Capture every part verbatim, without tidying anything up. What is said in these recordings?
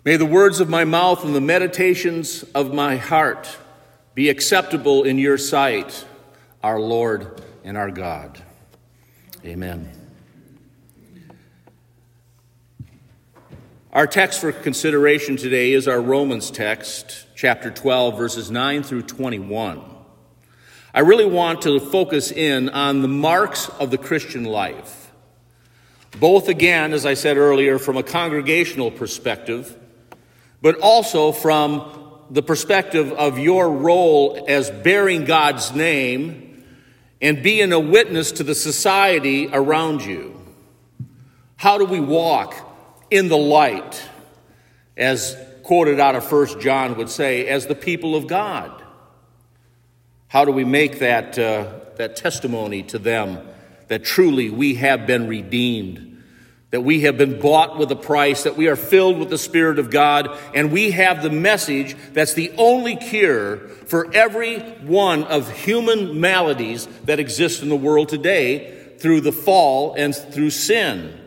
May the words of my mouth and the meditations of my heart be acceptable in your sight, our Lord and our God. Amen. Our text for consideration today is our Romans text, chapter twelve, verses nine through twenty-one. I really want to focus in on the marks of the Christian life, both again, as I said earlier, from a congregational perspective, but also from the perspective of your role as bearing God's name and being a witness to the society around you. How do we walk in the light, as quoted out of First John would say, as the people of God? How do we make that, uh, that testimony to them that truly we have been redeemed, that we have been bought with a price, that we are filled with the Spirit of God, and we have the message that's the only cure for every one of human maladies that exist in the world today through the fall and through sin.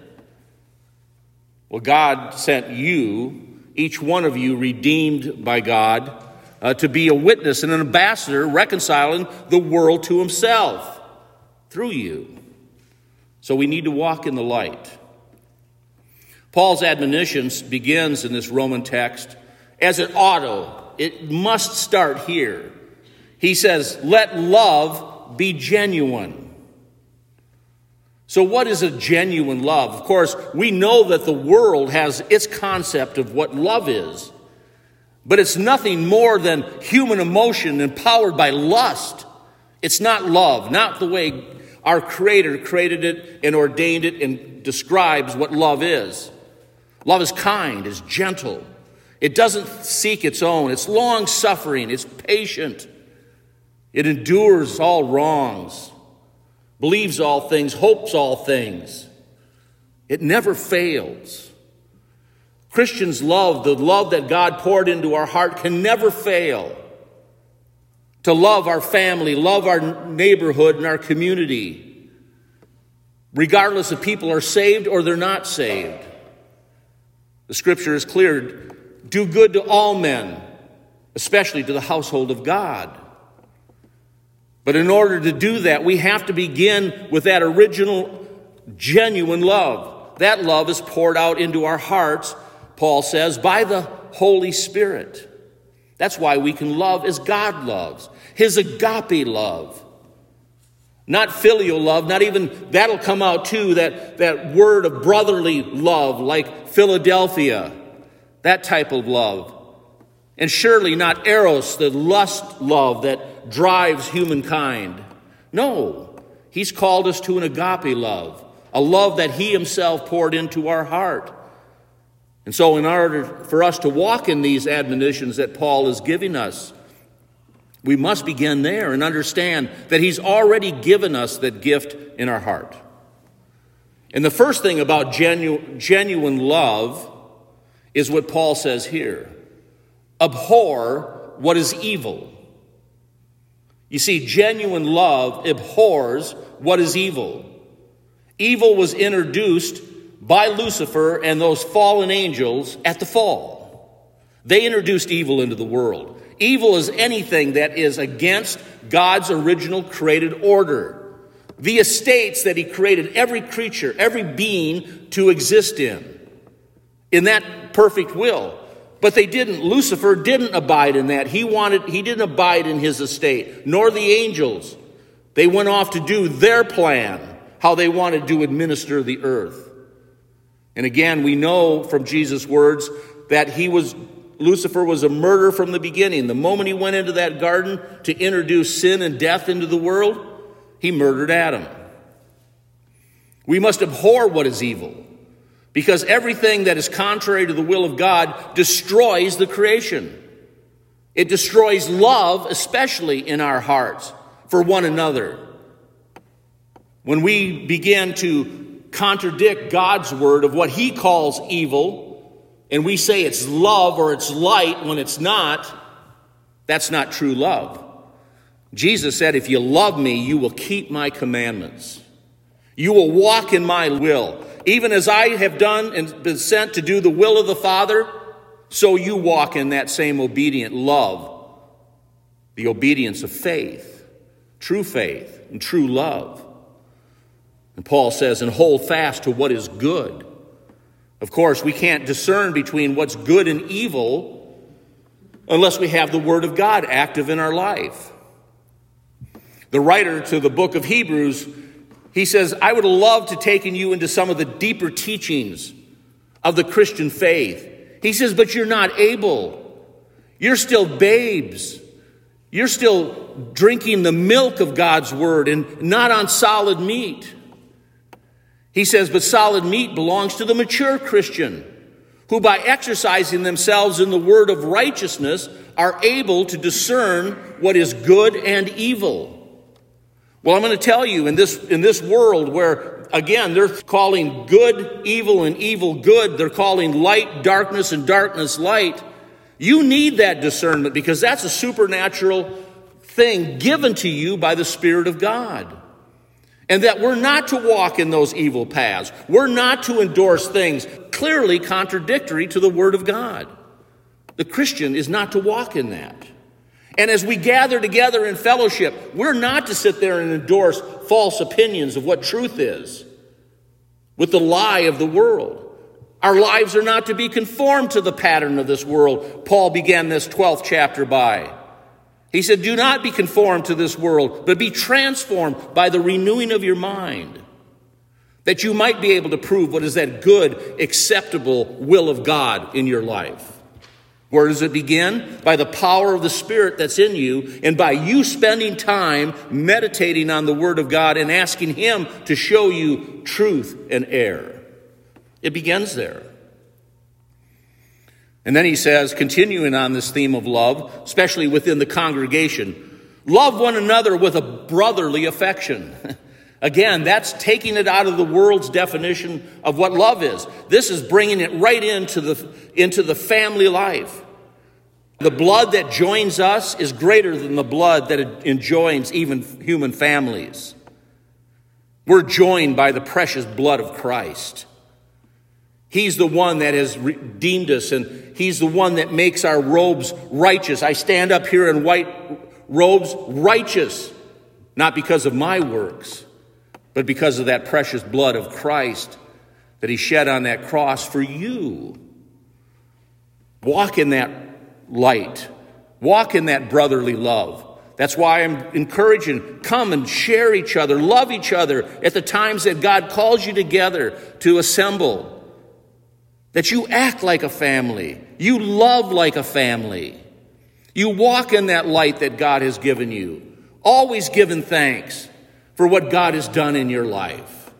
Well, God sent you, each one of you redeemed by God, uh, to be a witness and an ambassador reconciling the world to himself through you. So we need to walk in the light. Paul's admonition begins in this Roman text as it ought. It must start here. He says, let love be genuine. So what is a genuine love? Of course, we know that the world has its concept of what love is, but it's nothing more than human emotion empowered by lust. It's not love, not the way our Creator created it and ordained it and describes what love is. Love is kind, is gentle. It doesn't seek its own. It's long-suffering. It's patient. It endures all wrongs, believes all things, hopes all things. It never fails. Christians' love, the love that God poured into our heart, can never fail. To love our family, love our neighborhood and our community, regardless if people are saved or they're not saved. The scripture is clear. Do good to all men, especially to the household of God. But in order to do that, we have to begin with that original, genuine love. That love is poured out into our hearts, Paul says, by the Holy Spirit. That's why we can love as God loves. His agape love. Not filial love, not even, that'll come out too, that, that word of brotherly love like Philadelphia. That type of love. And surely not eros, the lust love that drives humankind. No, he's called us to an agape love. A love that he himself poured into our heart. And so in order for us to walk in these admonitions that Paul is giving us, we must begin there and understand that he's already given us that gift in our heart. And the first thing about genu- genuine love is what Paul says here. Abhor what is evil. You see, genuine love abhors what is evil. Evil was introduced by Lucifer and those fallen angels at the fall. They introduced evil into the world. Evil is anything that is against God's original created order. The estates that he created every creature, every being to exist in. In that perfect will. But they didn't. Lucifer didn't abide in that. He wanted, he didn't abide in his estate, nor the angels. They went off to do their plan, how they wanted to administer the earth. And again, we know from Jesus' words that he was Lucifer was a murderer from the beginning. The moment he went into that garden to introduce sin and death into the world, he murdered Adam. We must abhor what is evil, because everything that is contrary to the will of God destroys the creation. It destroys love, especially in our hearts, for one another. When we begin to contradict God's word of what he calls evil, and we say it's love or it's light when it's not, that's not true love. Jesus said, if you love me, you will keep my commandments. You will walk in my will. Even as I have done and been sent to do the will of the Father, so you walk in that same obedient love, the obedience of faith, true faith and true love. And Paul says, and hold fast to what is good. Of course, we can't discern between what's good and evil unless we have the Word of God active in our life. The writer to the book of Hebrews, he says, I would love to take you into some of the deeper teachings of the Christian faith. He says, but you're not able. You're still babes. You're still drinking the milk of God's Word and not on solid meat. He says, but solid meat belongs to the mature Christian, who by exercising themselves in the word of righteousness are able to discern what is good and evil. Well, I'm going to tell you, in this, in this world where, again, they're calling good evil and evil good, they're calling light darkness and darkness light, you need that discernment because that's a supernatural thing given to you by the Spirit of God. And that we're not to walk in those evil paths. We're not to endorse things clearly contradictory to the Word of God. The Christian is not to walk in that. And as we gather together in fellowship, we're not to sit there and endorse false opinions of what truth is with the lie of the world. Our lives are not to be conformed to the pattern of this world. Paul began this twelfth chapter by. He said, do not be conformed to this world, but be transformed by the renewing of your mind, that you might be able to prove what is that good, acceptable will of God in your life. Where does it begin? By the power of the Spirit that's in you, and by you spending time meditating on the Word of God and asking Him to show you truth and error. It begins there. And then he says, continuing on this theme of love, especially within the congregation, love one another with a brotherly affection. Again, that's taking it out of the world's definition of what love is. This is bringing it right into the, into the family life. The blood that joins us is greater than the blood that enjoins even human families. We're joined by the precious blood of Christ. He's the one that has redeemed us, and He's the one that makes our robes righteous. I stand up here in white robes, righteous, not because of my works, but because of that precious blood of Christ that He shed on that cross for you. Walk in that light. Walk in that brotherly love. That's why I'm encouraging, come and share each other, love each other at the times that God calls you together to assemble. That you act like a family. You love like a family. You walk in that light that God has given you. Always giving thanks for what God has done in your life.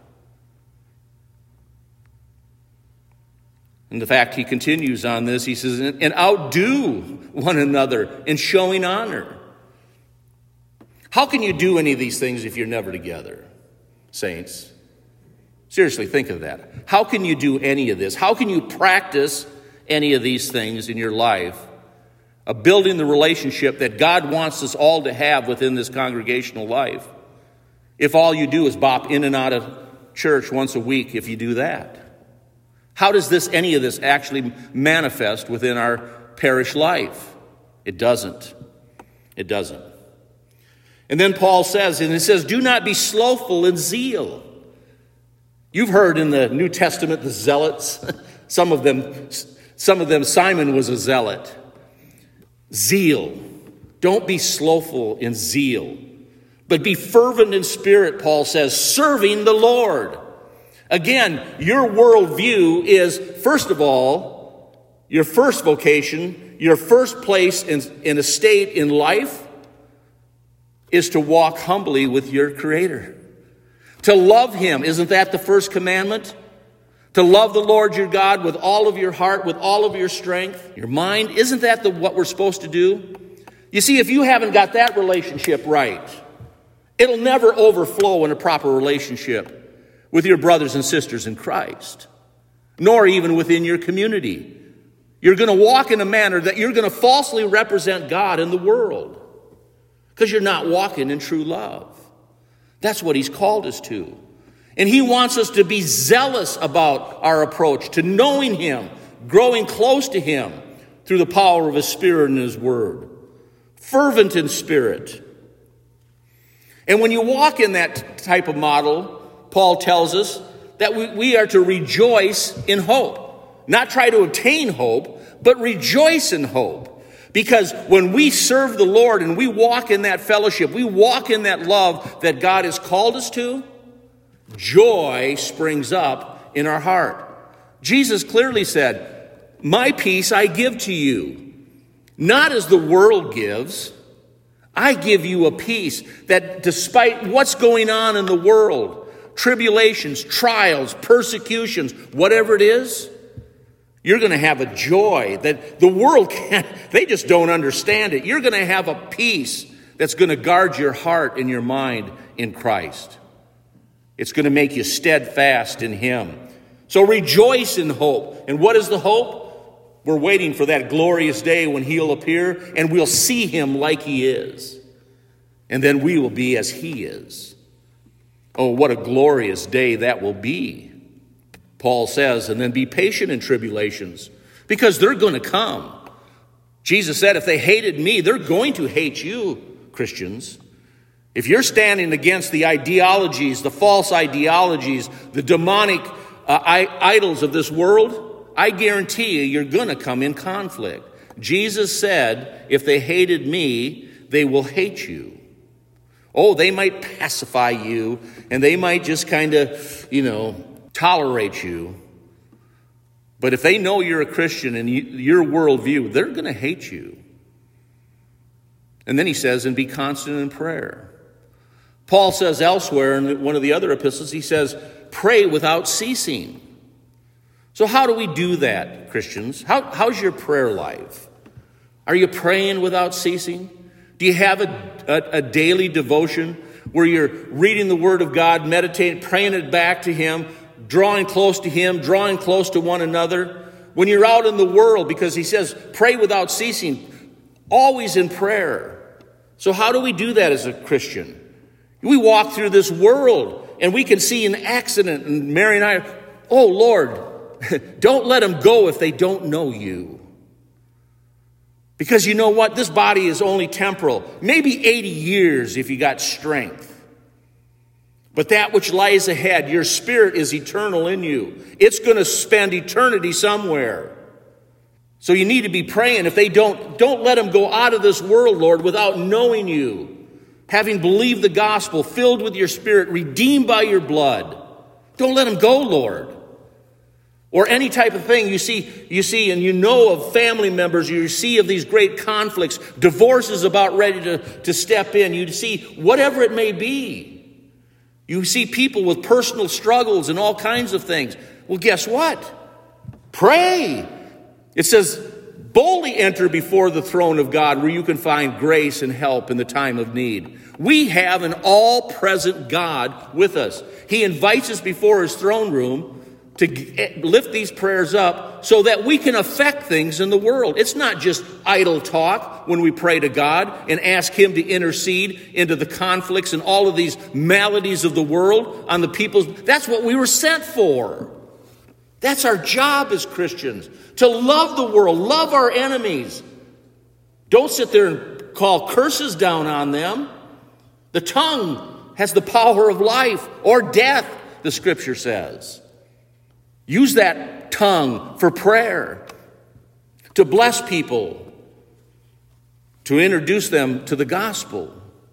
In fact, he continues on this. He says, and outdo one another in showing honor. How can you do any of these things if you're never together, saints? Seriously, think of that. How can you do any of this? How can you practice any of these things in your life of building the relationship that God wants us all to have within this congregational life if all you do is bop in and out of church once a week if you do that? How does this, any of this actually manifest within our parish life? It doesn't. It doesn't. And then Paul says, and it says, do not be slothful in zeal. You've heard in the New Testament the zealots. Some of them, some of them, Simon was a zealot. Zeal. Don't be slothful in zeal, but be fervent in spirit, Paul says, serving the Lord. Again, your worldview is, first of all, your first vocation, your first place in, in a state in life is to walk humbly with your Creator. To love Him. Isn't that the first commandment? To love the Lord your God with all of your heart, with all of your strength, your mind. Isn't that the, what we're supposed to do? You see, if you haven't got that relationship right, it'll never overflow in a proper relationship with your brothers and sisters in Christ, nor even within your community. You're going to walk in a manner that you're going to falsely represent God in the world because you're not walking in true love. That's what He's called us to. And He wants us to be zealous about our approach to knowing Him, growing close to Him, through the power of his Spirit and his word. Fervent in spirit. And when you walk in that type of model, Paul tells us that we, we are to rejoice in hope. Not try to obtain hope, but rejoice in hope. Because when we serve the Lord and we walk in that fellowship, we walk in that love that God has called us to, joy springs up in our heart. Jesus clearly said, "My peace I give to you, not as the world gives. I give you a peace that despite what's going on in the world, tribulations, trials, persecutions, whatever it is, you're going to have a joy that the world can't, they just don't understand it. You're going to have a peace that's going to guard your heart and your mind in Christ. It's going to make you steadfast in him. So rejoice in hope. And what is the hope? We're waiting for that glorious day when he'll appear and we'll see him like he is. And then we will be as he is. Oh, what a glorious day that will be. Paul says, and then be patient in tribulations, because they're going to come. Jesus said, if they hated me, they're going to hate you, Christians. If you're standing against the ideologies, the false ideologies, the demonic uh, idols of this world, I guarantee you, you're going to come in conflict. Jesus said, if they hated me, they will hate you. Oh, they might pacify you, and they might just kind of, you know, tolerate you. But if they know you're a Christian and you, your worldview, they're going to hate you. And then he says, and be constant in prayer. Paul says elsewhere in one of the other epistles, he says, pray without ceasing. So how do we do that, Christians? How, how's your prayer life? Are you praying without ceasing? Do you have a, a, a daily devotion where you're reading the Word of God, meditating, praying it back to him, drawing close to him, drawing close to one another? When you're out in the world, because he says, pray without ceasing, always in prayer. So how do we do that as a Christian? We walk through this world and we can see an accident, and Mary and I, oh Lord, don't let them go if they don't know you. Because you know what? This body is only temporal. Maybe eighty years if you got strength. But that which lies ahead, your spirit is eternal in you. It's going to spend eternity somewhere. So you need to be praying. If they don't, don't let them go out of this world, Lord, without knowing you. Having believed the gospel, filled with your spirit, redeemed by your blood. Don't let them go, Lord. Or any type of thing you see, you see, and you know of family members, you see of these great conflicts, divorce is about ready to, to step in. You see whatever it may be. You see people with personal struggles and all kinds of things. Well, guess what? Pray. It says, boldly enter before the throne of God where you can find grace and help in the time of need. We have an all-present God with us. He invites us before his throne room to lift these prayers up so that we can affect things in the world. It's not just idle talk when we pray to God and ask him to intercede into the conflicts and all of these maladies of the world on the people's. That's what we were sent for. That's our job as Christians, to love the world, love our enemies. Don't sit there and call curses down on them. The tongue has the power of life or death, the scripture says. Use that tongue for prayer, to bless people, to introduce them to the gospel.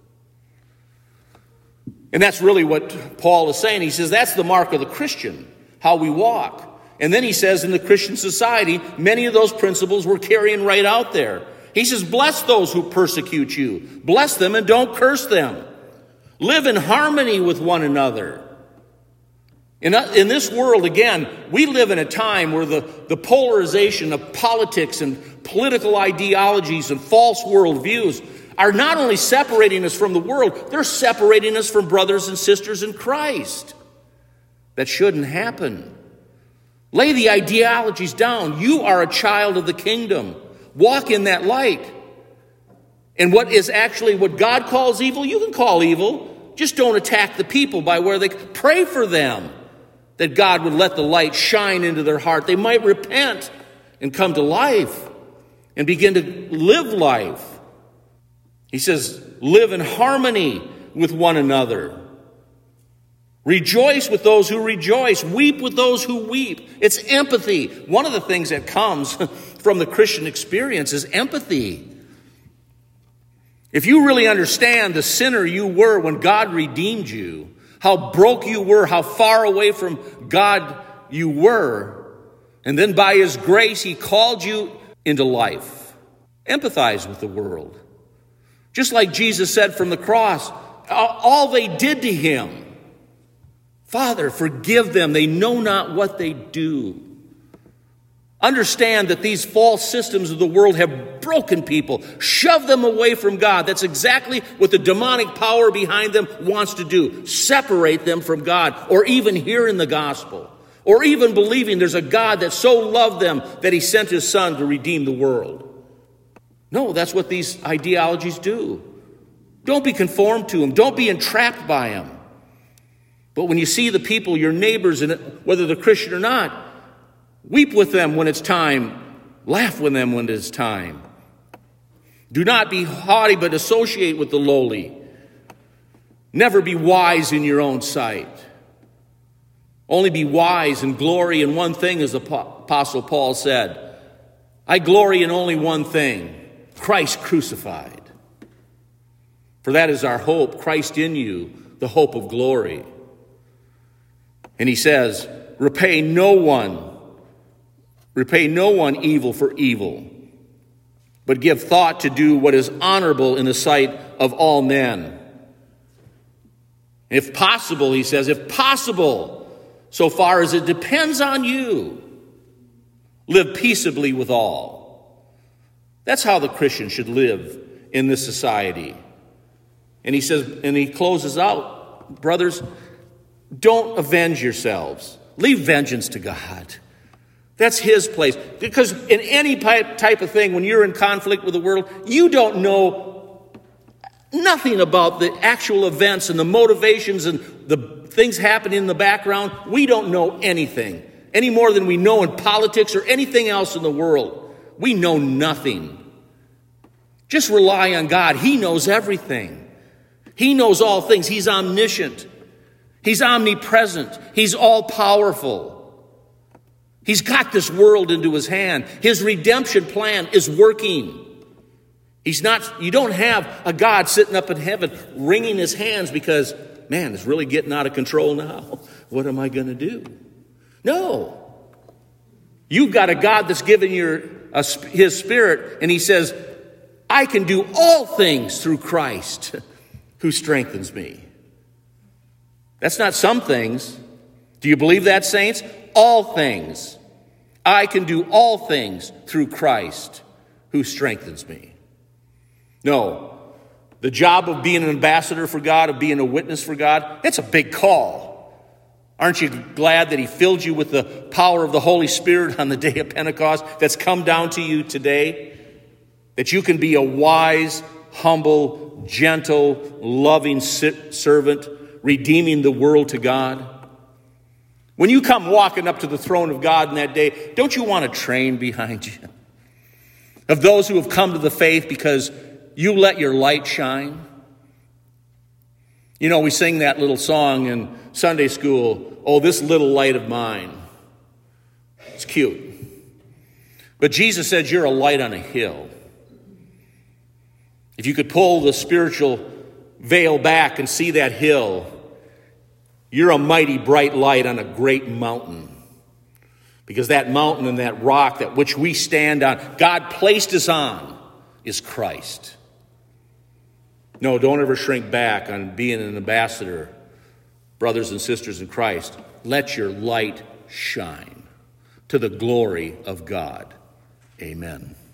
And that's really what Paul is saying. He says that's the mark of the Christian, how we walk. And then he says in the Christian society, many of those principles we're carrying right out there. He says, bless those who persecute you. Bless them and don't curse them. Live in harmony with one another. In, in this world, again, we live in a time where the, the polarization of politics and political ideologies and false worldviews are not only separating us from the world, they're separating us from brothers and sisters in Christ. That shouldn't happen. Lay the ideologies down. You are a child of the kingdom. Walk in that light. And what is actually what God calls evil, you can call evil. Just don't attack the people by where they pray for them. That God would let the light shine into their heart. They might repent and come to life. and begin to live life. He says, live in harmony with one another. Rejoice with those who rejoice. Weep with those who weep. It's empathy. One of the things that comes from the Christian experience is empathy. If you really understand the sinner you were when God redeemed you, how broke you were, how far away from God you were, and then by His grace He called you into life. Empathize with the world. Just like Jesus said from the cross, all they did to Him, Father, forgive them. They know not what they do. Understand that these false systems of the world have broken people, shoved them away from God. That's exactly what the demonic power behind them wants to do. Separate them from God, or even hearing the gospel, or even believing there's a God that so loved them that He sent His Son to redeem the world. No, that's what these ideologies do. Don't be conformed to them. Don't be entrapped by them. But when you see the people, your neighbors, and whether they're Christian or not, weep with them when it's time. Laugh with them when it's time. Do not be haughty, but associate with the lowly. Never be wise in your own sight. Only be wise and glory in one thing, as the Apostle Paul said. I glory in only one thing, Christ crucified. For that is our hope, Christ in you, the hope of glory. And he says, repay no one, repay no one evil for evil, but give thought to do what is honorable in the sight of all men. If possible, he says, if possible, so far as it depends on you, live peaceably with all. That's how the Christian should live in this society. And he says, and he closes out, brothers, don't avenge yourselves. Leave vengeance to God. That's His place. Because in any type of thing, when you're in conflict with the world, you don't know nothing about the actual events and the motivations and the things happening in the background. We don't know anything, any more than we know in politics or anything else in the world. We know nothing. Just rely on God. He knows everything. He knows all things. He's omniscient. He's omnipresent. He's all-powerful. He's got this world into His hand. His redemption plan is working. He's not, you don't have a God sitting up in heaven wringing His hands because, man, it's really getting out of control now. What am I going to do? No. You've got a God that's given you a, His Spirit, and He says, I can do all things through Christ who strengthens me. That's not some things. Do you believe that, saints? All things. I can do all things through Christ who strengthens me. No, the job of being an ambassador for God, of being a witness for God, it's a big call. Aren't you glad that He filled you with the power of the Holy Spirit on the day of Pentecost that's come down to you today? That you can be a wise, humble, gentle, loving servant, redeeming the world to God. When you come walking up to the throne of God in that day, don't you want a train behind you of those who have come to the faith because you let your light shine? You know, we sing that little song in Sunday school, oh, this little light of mine. It's cute. But Jesus said you're a light on a hill. If you could pull the spiritual veil back and see that hill, you're a mighty bright light on a great mountain. Because that mountain and that rock that which we stand on, God placed us on, is Christ. No, don't ever shrink back on being an ambassador, brothers and sisters in Christ. Let your light shine to the glory of God. Amen.